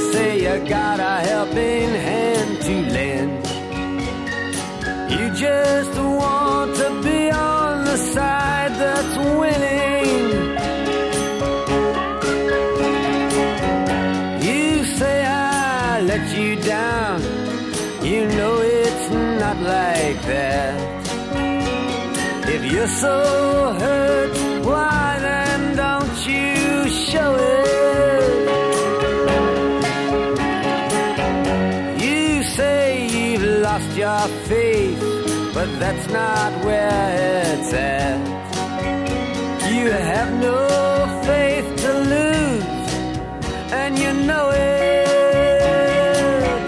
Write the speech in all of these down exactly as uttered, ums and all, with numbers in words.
say you got a helping hand to lend. You just want to be on the side that's winning. You say I let you down. You know it's not like that. If you're so hurt, why then don't you show it? You say you've lost your faith, but that's not where it's at. You have no faith to lose, and you know it.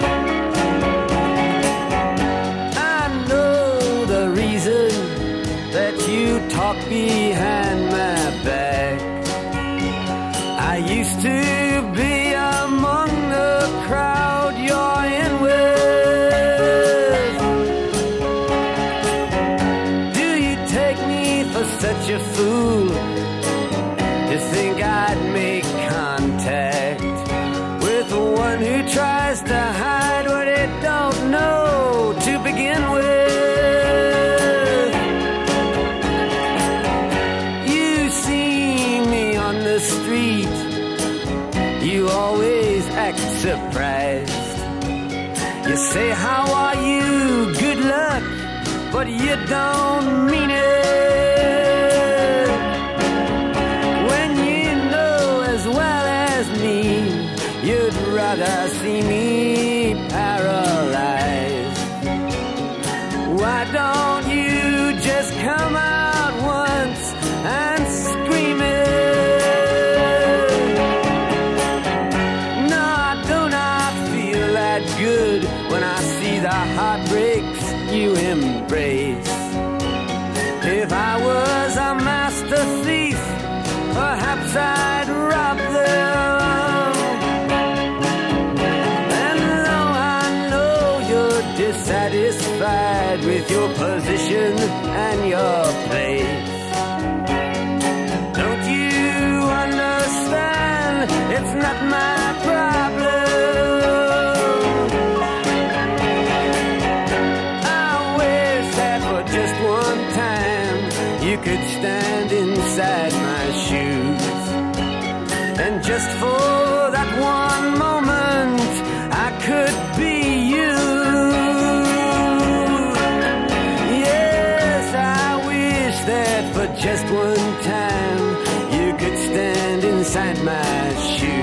I know the reason that you talk behind my back. I used to be among the crowd you're in with. Do you take me for such a fool to think I'd make contact with one who tries to hide what it don't know to begin with? You see me on the street, you always act surprised. You say, how are you? Good luck, but you don't mean it. When you know as well as me, you'd rather see me paralyzed. Why don't you just come out once and scream it? No, I do not feel that good when I see the heartbreaks you embrace. If I was a master thief, perhaps I'd rob them. And though I know you're dissatisfied with your position and your place, don't you understand it's not my problem? Just one time you could stand inside my shoes, and just for that one moment I could be you. Yes, I wish that for just one time you could stand inside my shoes.